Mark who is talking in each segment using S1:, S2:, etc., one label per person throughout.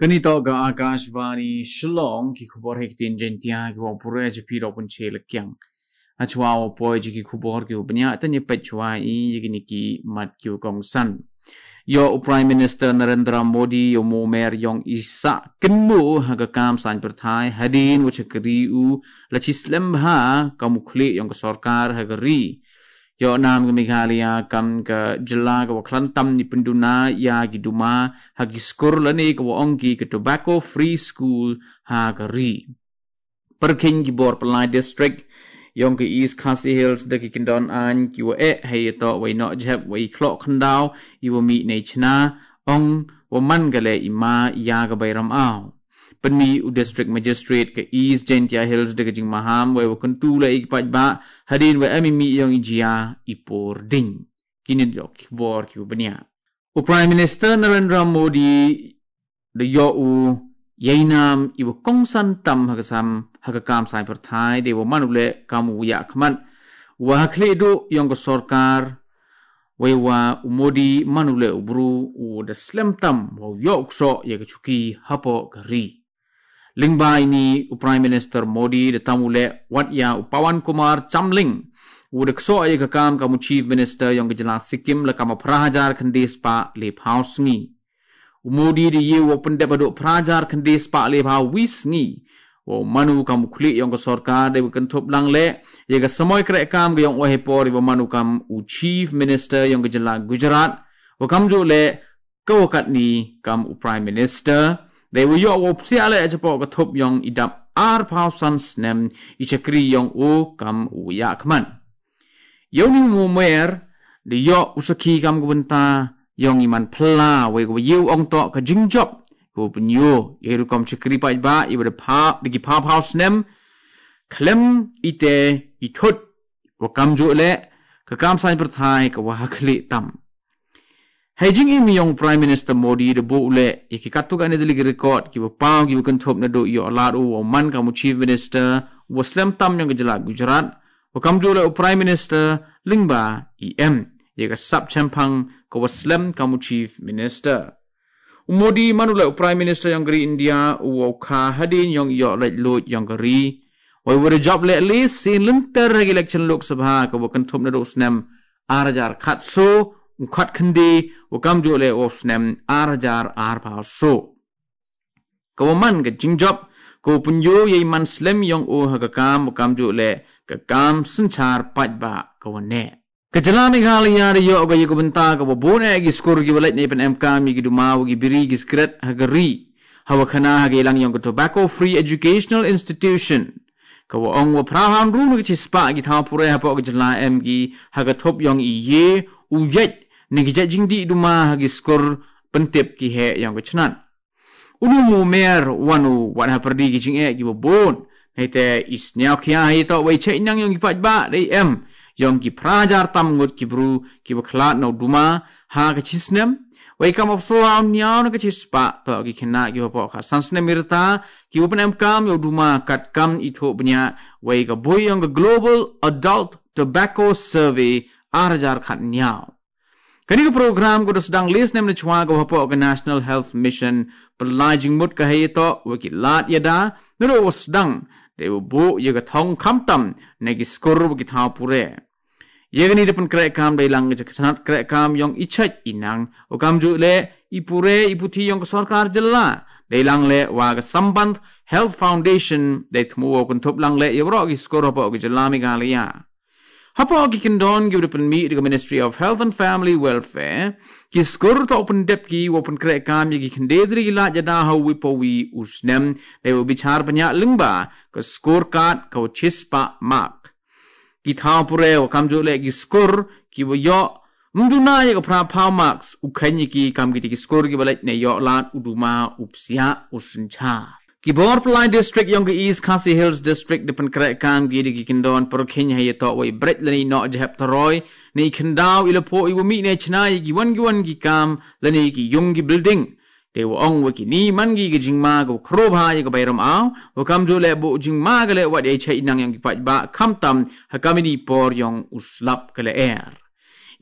S1: Ganito ga Akashvani Shillong ki khubor hektin jentia ki wa pure jipi ro pun che lekyang. Achwa wa poi ki khubor ki ubnya tanye pechwa I yigini ki mat ki kong san. Yo Prime Minister Narendra Modi yo momer yong isa kenmu haga kam san perthai hadin wachakri u lachislem ha kamukli yong sarkar hagari. Yo nam ke Meghalaya kam ke jela ke waklantam ni penduna ya giduma hagi skor lani ke wongki ke tobacco free school hagari. Perking gibor pelai district yong ke East Khasi Hills de ki kindon an ki wa hay to wai no jeb wai klok khandau I wa mi nei chna ong wa man gale ima ya ga bairam aw. Penmi u district magistrate ke East Gentia Hills de jing maham we kuntu la ik pajba hadin we amimi yong ijia ipor ding kini jok bor ki bania u Prime Minister Narendra Modi de yo u yainam I wa kongsan tam hagasam hagakam sai perthai de wa manule kamu ya khman wa khledo yong ko sarkar we wa Modi manule ubru u de slem tam wa yok so ye chuki hapo gari Lingba ini Prime Minister Modi de tamule wat ya Pawan Kumar Chamling udekso ay kakam kamu Chief Minister yang kejala Sikkim la kama prahajar khandis pa lep house ngi Modi de ye wo pende paduk prahajar khandis pa lep house wis ngi wo manu kamu khli yang ko sarkar de kan thop lang le ye ga samoy kre kam ge yang o he por wo manu kam u Chief Minister yang kejala Gujarat wo kam jo le ko kat ni kam u Prime Minister They were yo wop siale ajapo ka thop yong idap ar pausans nem ichakri yong o kam u yakman. Yoni mumer de yo usaki kam gubenta yong iman pla we go yu ong to ka jingjop go punyo yeru kam chakri pa ba I would pa de pa paus nem klem ite ithot wa kam jo le ka kam sai perthai ka wa khli tam. Hajing imi yung Prime Minister Modi de bo ule ikikatu ka nidili record ki pao ki kanthop na do yo alaru o man ka mu Chief Minister waslam tam yung kajala Gujarat o kamjole o Prime Minister Lingba EM ye ka sub champang ka waslam ka mu Chief Minister Modi manule o Prime Minister yung gari India o ka hadin yung yo let load yung gari o would a job le at least sin linter election Lok Sabha ka kanthop na do snam arajar khat so Khat khandi wakam jo le osnem arjar arpa so ko man ga jingjop ko punyo ye man slem yong o hagakam wakam jo le ka kam sinchar pajba ko ne ka jala Meghalaya yo ga ye ko benta ka bo ne gi skor gi walet ne pen mk mi gi dumaw gi biri gi skret hagari hawakhana ga ilang yong tobacco free educational institution ka wo ong wa prahan ru gi chispa gi tha pure ha po gi jala em gi hagathop yong I ye u yet Nigija jingdi duma hagi skor pentip ki he yang kecnan. Unu mu mer wanu wan ha perdi ki jing e ki bon. Hete isnyao kia hi to wai che inang yang ki pajba dei em. Yang ki prajar tam ngut ki bru ki baklat no duma ha ka chisnem. Wai kam of so am nyao na ka chispa to ki kena ki po ka sansne mirta ki open em kam yo duma kat kam itho bnya wai ka boy yang global adult tobacco survey arjar khat nyao. Kani ka program ko sedang list nem na chwa ko hapo ka National Health Mission pelajing mut ka heto waki lat yada nero sedang de bo ye ka thong khamtam negi skor waki tha pure ye gani depan kre kam dai lang je sanat kre kam yong ichaj inang o kam ju le ipure iputhi yong sarkar jalla dai lang le wa ka samband Health Foundation de thmu ko thop lang le ye ro ki skor hapo ki jalla Meghalaya Hapo ki kindon gi udapan mi the Ministry of Health and Family Welfare ki skor to open dep ki open kre kam gi kindedri la jada how we po we usnem they will be char panya lingba ka score card ka chispa mark ki tha pure o kam jo le gi skor ki wo yo mduna ye ka phra pha marks u khanyi ki kam gi ki skor gi balai ne yo lat uduma upsia usincha Kibor Pelai District yang ke East Khasi Hills District depan kerekan gidi ki kindon perkhenya ye to wai bret lani no jehap taroi ni khandau ilapo iwo mi ne chnai gi wan gi kam lani ki yung gi building de wo ong waki ni man gi jingma go khroba ye go bairam aw wo kam jo le bo jingma gale wat ye chai nang yang ki paj ba kham tam hakamini por yong uslap kale air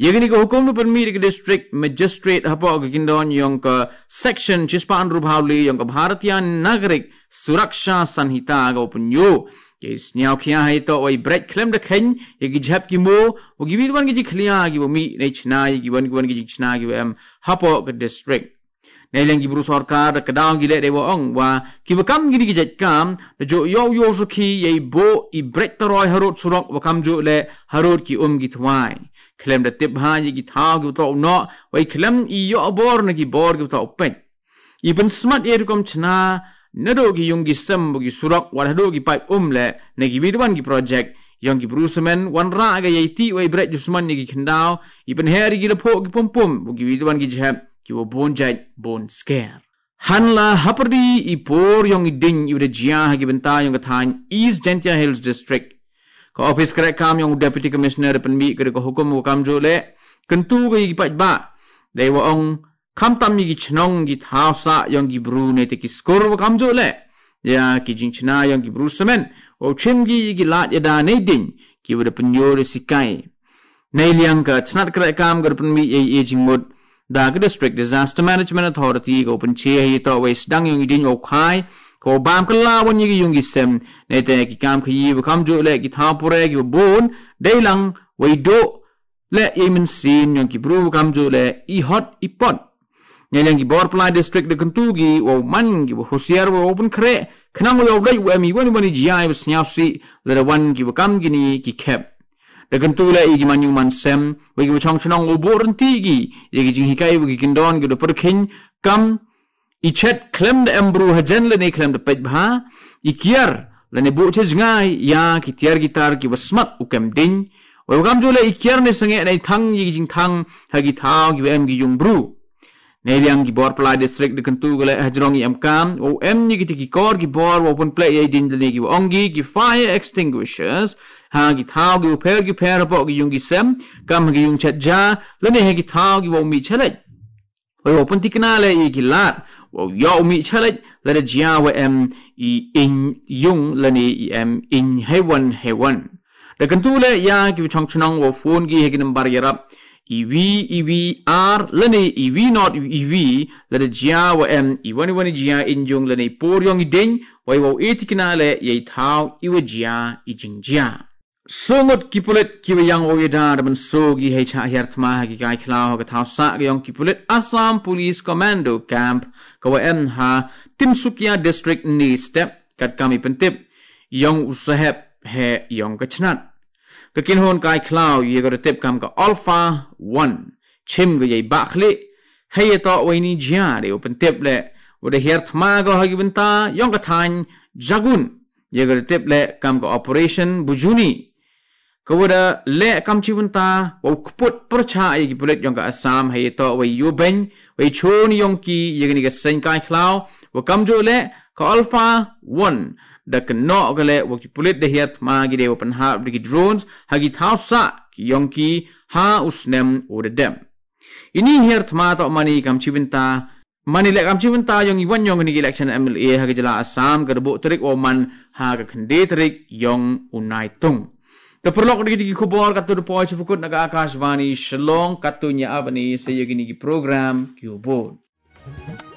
S1: Yagini ko hukum tu permi di district magistrate hapo ke kindon yang ke section Chispan Rubhauli yang ke Bharatiya Nagarik Suraksha Sanhita ga punyo ke snyau khia hai to oi break claim de khen yagi jhap ki mo wo gi birwan gi khlia gi wo mi nei chna gi wan gi chna gi em hapo ke district nei leng gi bru sarkar ke daw gi le de wo ong wa ki bakam gi gi jet kam de jo yo su ki ye bo I break to roi harot surok wa kam jo le harot ki gi thwai claim de tip ha gi tha gi to no wai claim I yo bor na gi bor gi to pet even smart ye kom chna Nado ki yung gi sem gi surak wal hado gi pipe le ne gi bidwan gi project yang gi brusemen wan ra ga yiti wai bret jusman ni gi khendao iben heri gi lepo gi pom gi bidwan gi jhap ki wo bon jai bon scare hanla haperdi I por yang gi ding I de jia gi benta yang gathan East Gentia Hills District ko office krek kam yang deputy commissioner pen mi ke ko hukum kam jo le kentu gi pat ba dei wo ong Kam tam gi chnong gi thausa yang gi bru ne te ki skor wa kam jo le ya ki jing chna yang gi bru semen o chim gi lat ya da nei ding ki wa de penyo de sikai nei liang ka chnat kra kam gar pen mi e jing mod da district disaster management authority go pen che hi to we dang yang ding o khai ko bam kala wan gi yung gi sem ne te ki kam khi wa kam jo le ki tha pore gi bon dei lang we do le yemen sin yang ki bru kam jo le I hot I pot Nyaleng gi Borpla district de kentugi wo man gi wo hosiar wo open kre knang wo dai wo mi wani jiai wo snyausi le wan gi wo kam gi ni ki kep de kentule I gi manyu man sem wo gi wo chong chnong wo bornti gi ye gi jing hikai wo gi kindon gi do perkhin kam I chet klem de embru hajen le ne klem de pej bha I kier le ne bu che ngai ya ki tiar gitar ki wo smat u kem ding wo kam jo le I kier ne sange nei thang yi gi jing thang ha gi thao gi em gi yung bru Neliang gi Borpla district de kentu gale hajrong I amkam o em ni gi kor gi bor open play ye din de gi ongi gi fire extinguishers ha gi thao gi per po gi yung gi sem kam gi yung chat ja le ne gi thao gi wo mi chale o open tikna le gi lat o yo mi chale le de jia wa em I in yung le ni em in heaven de kentu le ya gi chong chnong wo phone gi he gi number yarap EVR lene EV not EV lene jia wa em wani jia in jung lene por yong ding wai wo etikna le ye thao iwa jia I jing jia songot kipulet kiwa yang o yeda ban sogi he cha hertma gi kai khlao ga thao sa ga yong kipulet Assam Police Commando Camp ko em ha Tinsukia District ni step kat kami pentip yong usahep he yong ka chnat Kakin hon kai klau ye go tip kam ka Alpha 1 chim go ye bakhle hey to we ni jia de open tip le wo de hert ma go ha gibenta yong ka than jagun ye go tip le kam ka operation bujuni ko wo da le kam chiwenta wo kput procha ye gi bulet yong ka Assam hey to we yu ben we chon yong ki ye ni ga sen kai klau wo kam jo le ka Alpha 1 da kno gale wo ki pulit de hiat ma gi de open ha de drones ha gi thausa ki yongki ha usnem o de dem ini hiat ma to mani kam chivinta mani le kam chivinta yong iwan yong ni election MLA ha gi jala Assam ga bo trik o man ha ga khande trik yong unai tung the prolog de gi khobor ka to de poch fukut naga Akashvani Shillong katunya abani se yegi ni program ki bo